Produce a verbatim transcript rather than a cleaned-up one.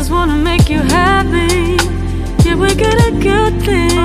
just wanna make you happy. Yeah, we got a good thing.